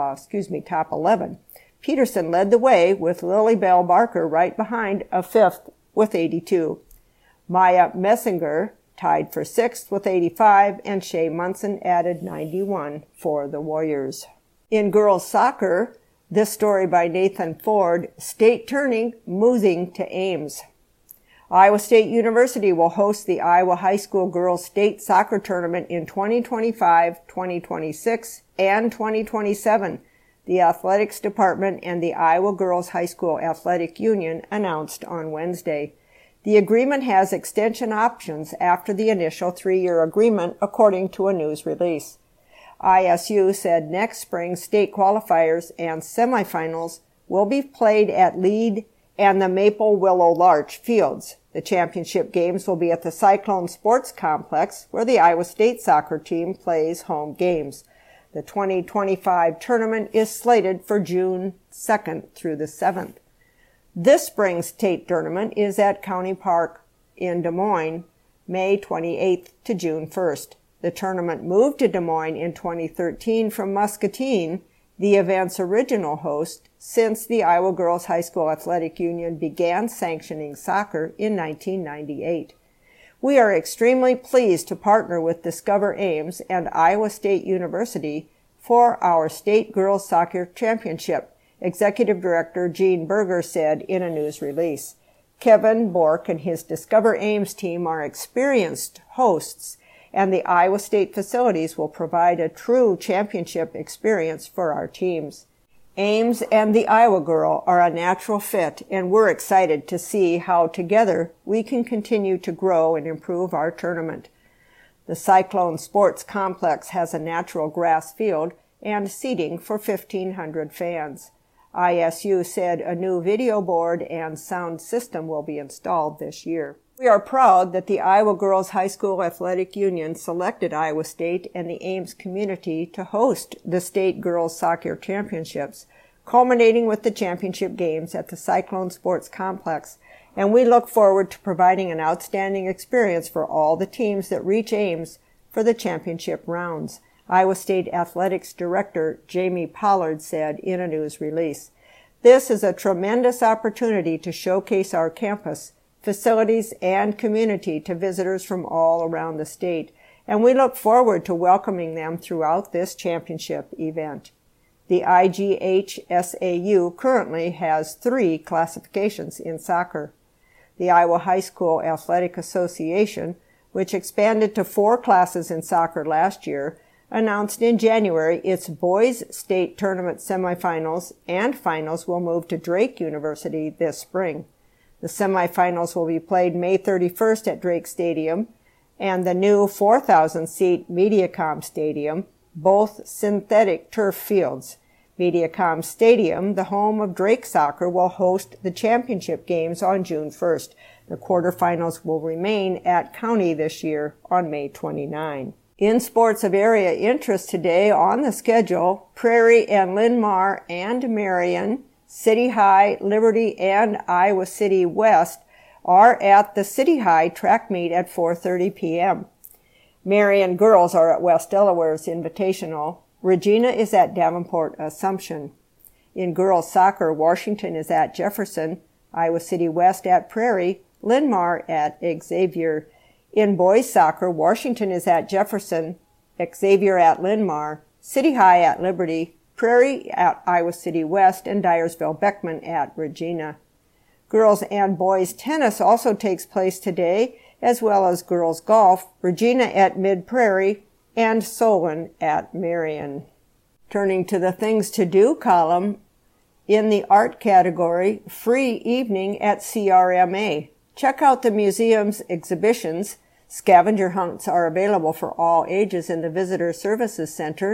11. Peterson led the way with Lily Bell Barker right behind a fifth with 82. Maya Messinger tied for sixth with 85, and Shea Munson added 91 for the Warriors. In girls soccer, this story by Nathan Ford, state tourney moving to Ames. Iowa State University will host the Iowa High School Girls State Soccer Tournament in 2025, 2026, and 2027, the Athletics Department and the Iowa Girls High School Athletic Union announced on Wednesday. The agreement has extension options after the initial 3-year agreement, according to a news release. ISU said next spring's state qualifiers and semifinals will be played at Lead and the Maple Willow Larch fields. The championship games will be at the Cyclone Sports Complex, where the Iowa State soccer team plays home games. The 2025 tournament is slated for June 2nd through the 7th. This spring's state tournament is at County Park in Des Moines, May 28th to June 1st. The tournament moved to Des Moines in 2013 from Muscatine, the event's original host, since the Iowa Girls High School Athletic Union began sanctioning soccer in 1998. We are extremely pleased to partner with Discover Ames and Iowa State University for our State Girls Soccer Championship, Executive Director Gene Berger said in a news release. Kevin Bork and his Discover Ames team are experienced hosts, and the Iowa State facilities will provide a true championship experience for our teams. Ames and the Iowa Girl are a natural fit, and we're excited to see how together we can continue to grow and improve our tournament. The Cyclone Sports Complex has a natural grass field and seating for 1,500 fans. ISU said a new video board and sound system will be installed this year. We are proud that the Iowa Girls High School Athletic Union selected Iowa State and the Ames community to host the State Girls Soccer Championships, culminating with the championship games at the Cyclone Sports Complex, and we look forward to providing an outstanding experience for all the teams that reach Ames for the championship rounds. Iowa State Athletics Director Jamie Pollard said in a news release. This is a tremendous opportunity to showcase our campus, facilities, and community to visitors from all around the state, and we look forward to welcoming them throughout this championship event. The IGHSAU currently has 3 classifications in soccer. The Iowa High School Athletic Association, which expanded to 4 classes in soccer last year, announced in January its boys state tournament semifinals and finals will move to Drake University this spring. The semifinals will be played May 31st at Drake Stadium and the new 4,000-seat Mediacom Stadium, both synthetic turf fields. Mediacom Stadium, the home of Drake Soccer, will host the championship games on June 1st. The quarterfinals will remain at County this year on May 29. In sports of area interest today on the schedule, Prairie and Linn-Mar and Marion, City High, Liberty, and Iowa City West are at the City High track meet at 4:30 p.m. Marion girls are at West Delaware's Invitational. Regina is at Davenport Assumption. In girls soccer, Washington is at Jefferson, Iowa City West at Prairie, Linn-Mar at Xavier. In boys soccer, Washington is at Jefferson, Xavier at Linn-Mar, City High at Liberty, Prairie at Iowa City West, and Dyersville-Beckman at Regina. Girls and boys tennis also takes place today, as well as girls golf, Regina at Mid-Prairie, and Solon at Marion. Turning to the Things to Do column, in the art category, free evening at CRMA. Check out the museum's exhibitions. Scavenger hunts are available for all ages in the Visitor Services Center.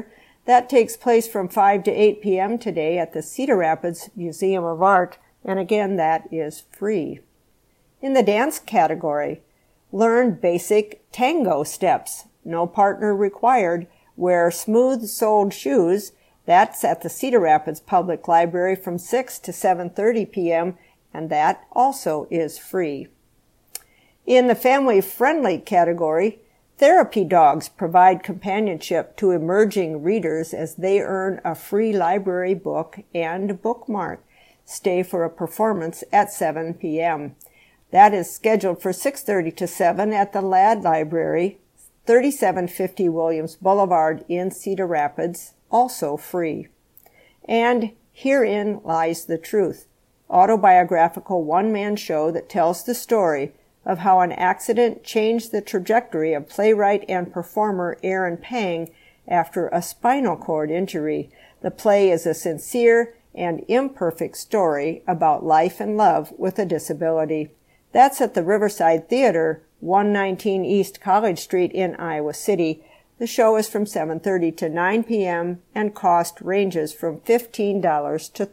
That takes place from 5 to 8 p.m. today at the Cedar Rapids Museum of Art, and again, that is free. In the dance category, learn basic tango steps. No partner required. Wear smooth-soled shoes. That's at the Cedar Rapids Public Library from 6 to 7:30 p.m., and that also is free. In the family-friendly category, therapy dogs provide companionship to emerging readers as they earn a free library book and bookmark. Stay for a performance at 7 p.m. That is scheduled for 6:30 to 7 at the Ladd Library, 3750 Williams Boulevard in Cedar Rapids, also free. And Herein Lies the Truth, autobiographical one-man show that tells the story of how an accident changed the trajectory of playwright and performer Aaron Pang after a spinal cord injury. The play is a sincere and imperfect story about life and love with a disability. That's at the Riverside Theater, 119 East College Street in Iowa City. The show is from 7:30 to 9 p.m. and cost ranges from $15 to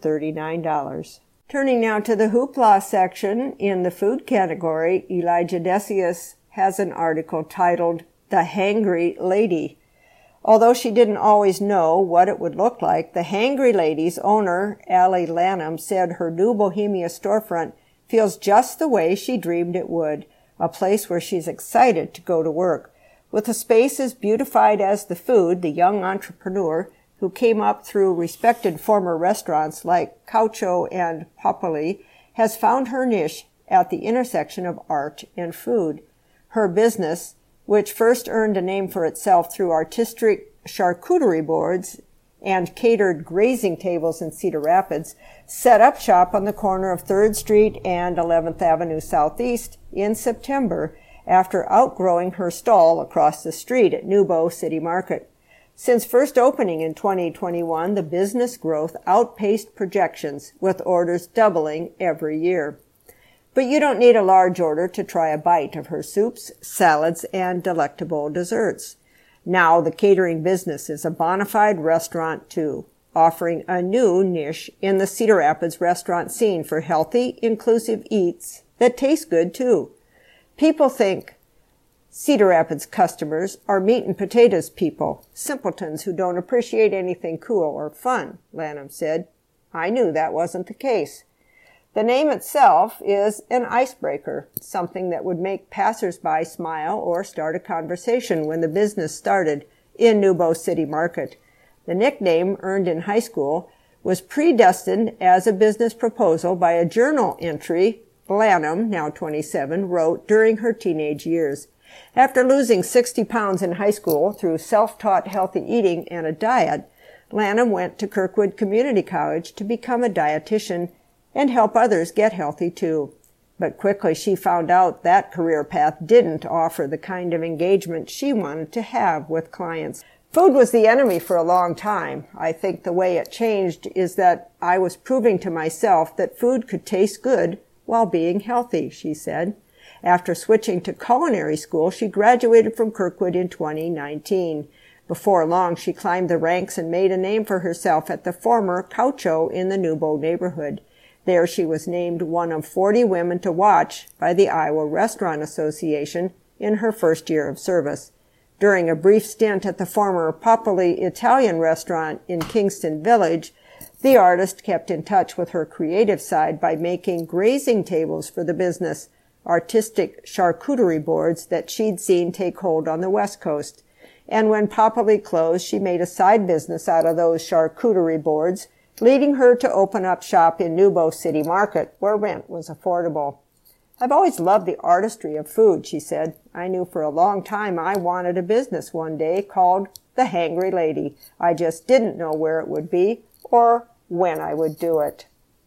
$39. Turning now to the hoopla section, in the food category, Elijah Decius has an article titled The Hangry Lady. Although she didn't always know what it would look like, the Hangry Lady's owner, Allie Lanham, said her new Bohemia storefront feels just the way she dreamed it would, a place where she's excited to go to work. With the space as beautified as the food, the young entrepreneur, who came up through respected former restaurants like Caucho and Popoli, has found her niche at the intersection of art and food. Her business, which first earned a name for itself through artistic charcuterie boards and catered grazing tables in Cedar Rapids, set up shop on the corner of 3rd Street and 11th Avenue Southeast in September after outgrowing her stall across the street at Nubo City Market. Since first opening in 2021, the business growth outpaced projections, with orders doubling every year. But you don't need a large order to try a bite of her soups, salads, and delectable desserts. Now the catering business is a bona fide restaurant too, offering a new niche in the Cedar Rapids restaurant scene for healthy, inclusive eats that taste good too. People think Cedar Rapids customers are meat and potatoes people, simpletons who don't appreciate anything cool or fun, Lanham said. I knew that wasn't the case. The name itself is an icebreaker, something that would make passers-by smile or start a conversation when the business started in Nubo City Market. The nickname, earned in high school, was predestined as a business proposal by a journal entry Lanham, now 27, wrote during her teenage years. After losing 60 pounds in high school through self-taught healthy eating and a diet, Lanham went to Kirkwood Community College to become a dietitian and help others get healthy too. But quickly she found out that career path didn't offer the kind of engagement she wanted to have with clients. Food was the enemy for a long time. I think the way it changed is that I was proving to myself that food could taste good while being healthy, she said. After switching to culinary school, she graduated from Kirkwood in 2019. Before long, she climbed the ranks and made a name for herself at the former Caucho in the Nubo neighborhood. There she was named one of 40 women to watch by the Iowa Restaurant Association in her first year of service. During a brief stint at the former Popoli Italian restaurant in Kingston Village, the artist kept in touch with her creative side by making grazing tables for the business, artistic charcuterie boards that she'd seen take hold on the West Coast. And when Popoli closed, she made a side business out of those charcuterie boards, leading her to open up shop in Nubo City Market, where rent was affordable. I've always loved the artistry of food, she said. I knew for a long time I wanted a business one day called The Hangry Lady. I just didn't know where it would be or when I would do it.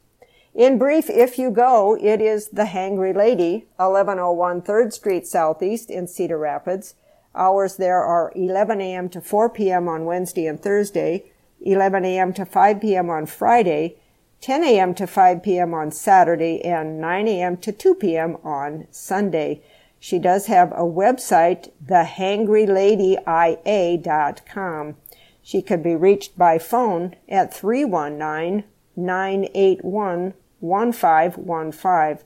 In brief, if you go, it is The Hangry Lady, 1101 3rd Street Southeast in Cedar Rapids. Hours there are 11 a.m. to 4 p.m. on Wednesday and Thursday, 11 a.m. to 5 p.m. on Friday, 10 a.m. to 5 p.m. on Saturday, and 9 a.m. to 2 p.m. on Sunday. She does have a website, thehangryladya.com. She can be reached by phone at 319-981-1515.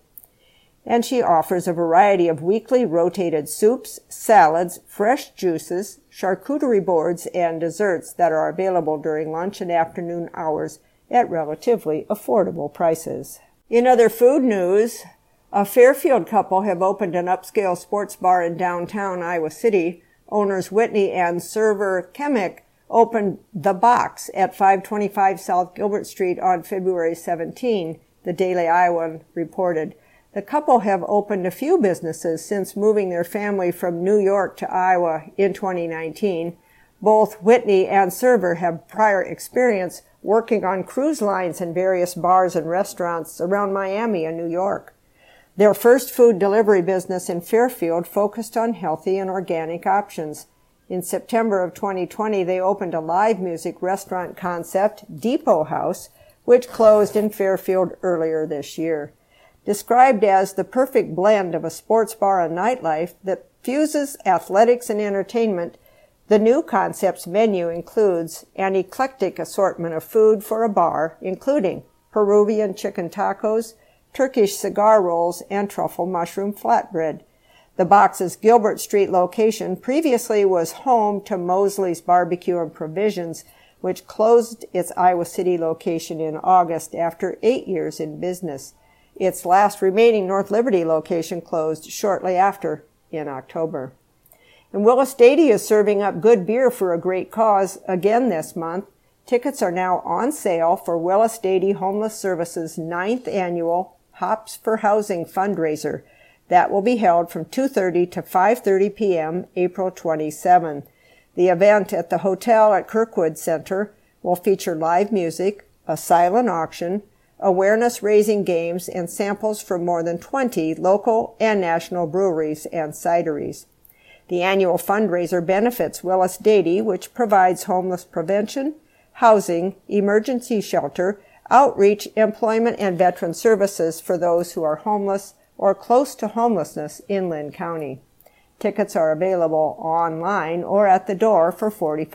And she offers a variety of weekly rotated soups, salads, fresh juices, charcuterie boards, and desserts that are available during lunch and afternoon hours at relatively affordable prices. In other food news, a Fairfield couple have opened an upscale sports bar in downtown Iowa City. Owners Whitney and server Kemick opened The Box at 525 South Gilbert Street on February 17, the Daily Iowan reported. The couple have opened a few businesses since moving their family from New York to Iowa in 2019. Both Whitney and server have prior experience working on cruise lines and various bars and restaurants around Miami and New York. Their first food delivery business in Fairfield focused on healthy and organic options. In September of 2020, they opened a live music restaurant concept, Depot House, which closed in Fairfield earlier this year. Described as the perfect blend of a sports bar and nightlife that fuses athletics and entertainment, the new concept's menu includes an eclectic assortment of food for a bar, including Peruvian chicken tacos, Turkish cigar rolls, and truffle mushroom flatbread. The Box's Gilbert Street location previously was home to Mosley's Barbecue and Provisions, which closed its Iowa City location in August after 8 years in business. Its last remaining North Liberty location closed shortly after in October. And Willis Dady is serving up good beer for a great cause again this month. Tickets are now on sale for Willis Dady Homeless Services' 9th annual Hops for Housing fundraiser. That will be held from 2:30 to 5:30 p.m. April 27. The event at the hotel at Kirkwood Center will feature live music, a silent auction, awareness-raising games, and samples from more than 20 local and national breweries and cideries. The annual fundraiser benefits Willis Dady, which provides homeless prevention, housing, emergency shelter, outreach, employment, and veteran services for those who are homeless or close to homelessness in Linn County. Tickets are available online or at the door for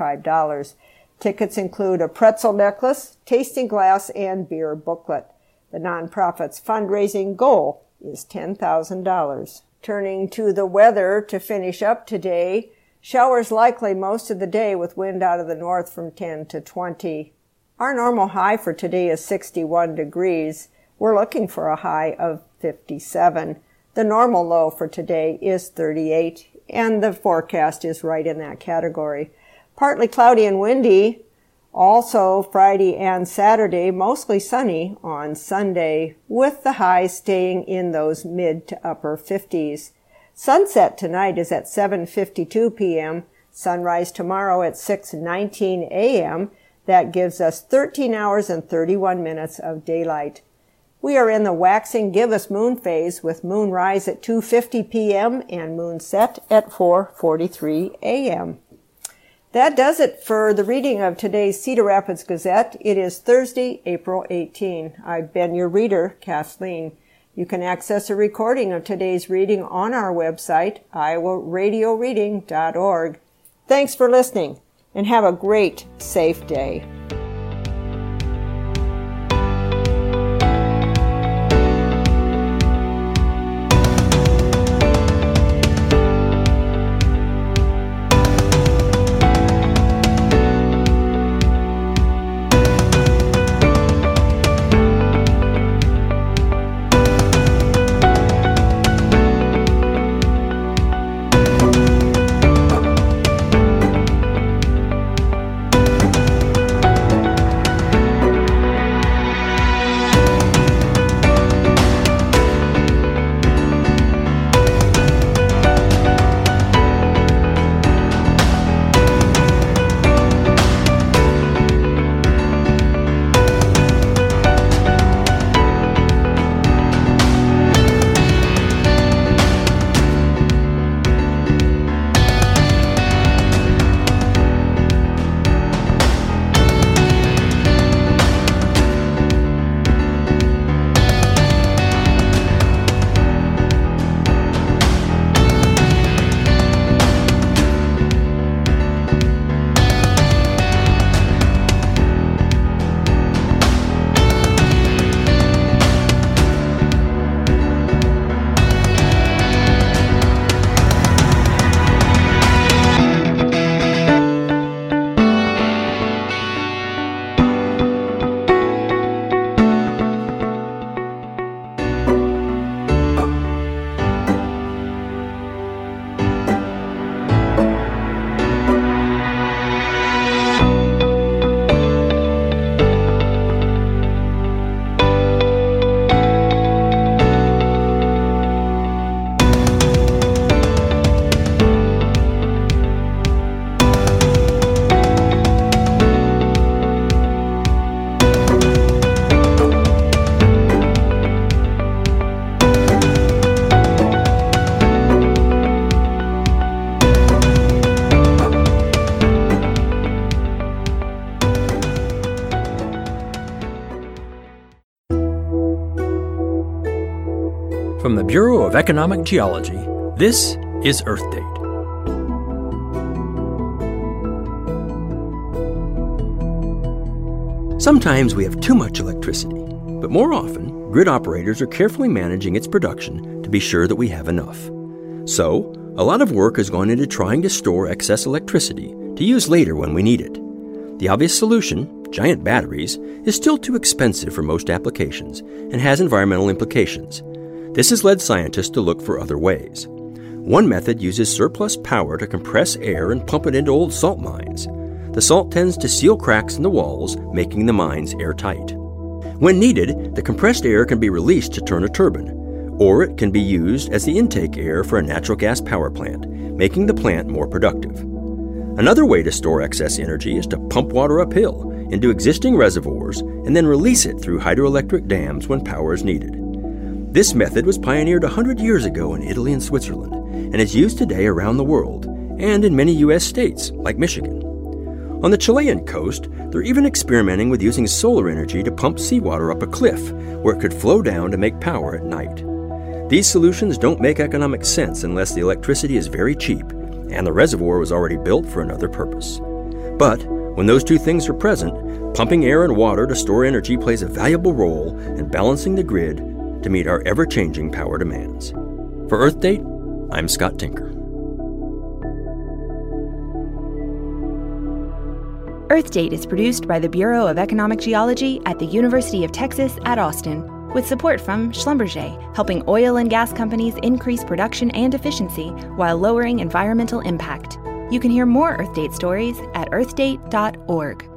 $45. Tickets include a pretzel necklace, tasting glass, and beer booklet. The nonprofit's fundraising goal is $10,000. Turning to the weather to finish up today, showers likely most of the day with wind out of the north from 10 to 20. Our normal high for today is 61 degrees. We're looking for a high of 57. The normal low for today is 38, and the forecast is right in that category. Partly cloudy and windy, also Friday and Saturday, mostly sunny on Sunday, with the highs staying in those mid to upper 50s. Sunset tonight is at 7:52 p.m., sunrise tomorrow at 6:19 a.m. That gives us 13 hours and 31 minutes of daylight. We are in the waxing gibbous moon phase with moon rise at 2:50 p.m. and moon set at 4:43 a.m. That does it for the reading of today's Cedar Rapids Gazette. It is Thursday, April 18. I've been your reader, Kathleen. You can access a recording of today's reading on our website, iowaradioreading.org. Thanks for listening, and have a great, safe day. From the Bureau of Economic Geology, this is Earth Date. Sometimes we have too much electricity, but more often, grid operators are carefully managing its production to be sure that we have enough. So, a lot of work has gone into trying to store excess electricity to use later when we need it. The obvious solution, giant batteries, is still too expensive for most applications and has environmental implications. This has led scientists to look for other ways. One method uses surplus power to compress air and pump it into old salt mines. The salt tends to seal cracks in the walls, making the mines airtight. When needed, the compressed air can be released to turn a turbine, or it can be used as the intake air for a natural gas power plant, making the plant more productive. Another way to store excess energy is to pump water uphill into existing reservoirs and then release it through hydroelectric dams when power is needed. This method was pioneered 100 years ago in Italy and Switzerland and is used today around the world and in many U.S. states like Michigan. On the Chilean coast, they're even experimenting with using solar energy to pump seawater up a cliff where it could flow down to make power at night. These solutions don't make economic sense unless the electricity is very cheap and the reservoir was already built for another purpose. But when those two things are present, pumping air and water to store energy plays a valuable role in balancing the grid to meet our ever-changing power demands. For Earth Date, I'm Scott Tinker. Earth Date is produced by the Bureau of Economic Geology at the University of Texas at Austin, with support from Schlumberger, helping oil and gas companies increase production and efficiency while lowering environmental impact. You can hear more Earth Date stories at earthdate.org.